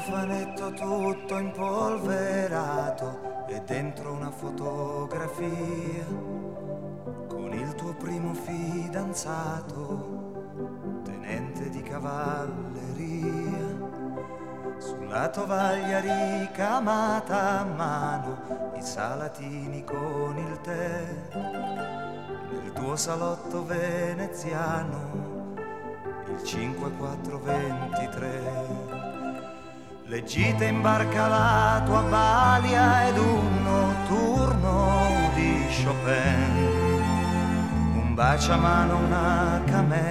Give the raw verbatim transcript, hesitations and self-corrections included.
cofanetto tutto impolverato e dentro una fotografia con il tuo primo fidanzato, tenente di cavalleria. Sulla tovaglia ricamata a mano, i salatini con il tè, nel tuo salotto veneziano, il cinque quattro ventitré. Le gite in barca, la tua balia ed un notturno di Chopin, un baciamano, una camera.